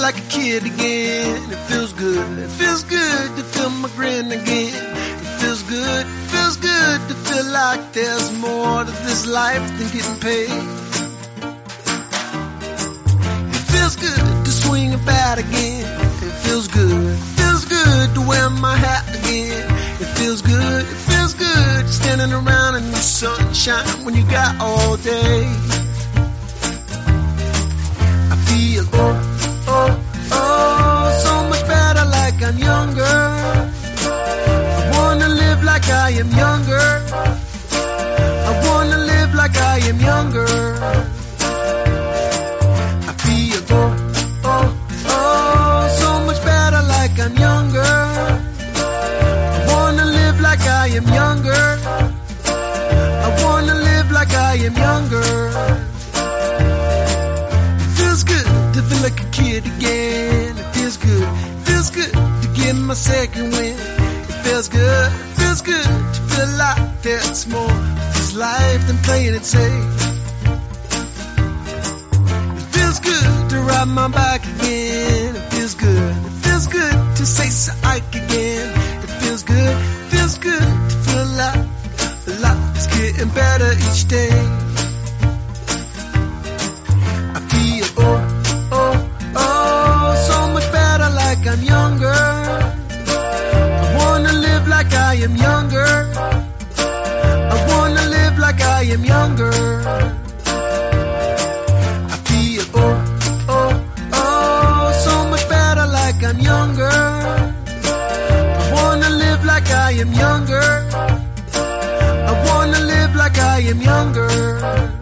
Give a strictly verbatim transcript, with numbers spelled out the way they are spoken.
like a kid again. It feels good, it feels good to feel my grin again. It feels good, it feels good to feel like there's more to this life than getting paid. It feels good to swing a bat again. It feels good, it feels good to wear my hat again. It feels good, it feels good standing around in the sunshine when you got all day. I feel oh, oh, oh, so much better like I'm younger. I wanna live like I am younger. I wanna live like I am younger. I feel oh, oh, oh, so much better like I'm younger. I wanna live like I am younger. I wanna live like I am younger. It feels good to feel like a kid again. It feels good, it feels good to get my second win. It feels good, it feels good to feel like there's more to this life than playing it safe. It feels good to ride my bike again. It feels good, it feels good to say psych again. It feels good, it feels good to feel like life is getting better each day. I feel oh, oh, oh, so much better like I'm younger. I wanna live like I am younger. I wanna live like I am younger. I feel oh, oh, oh, so much better like I'm younger. I wanna live like I am younger. I wanna live like I am younger.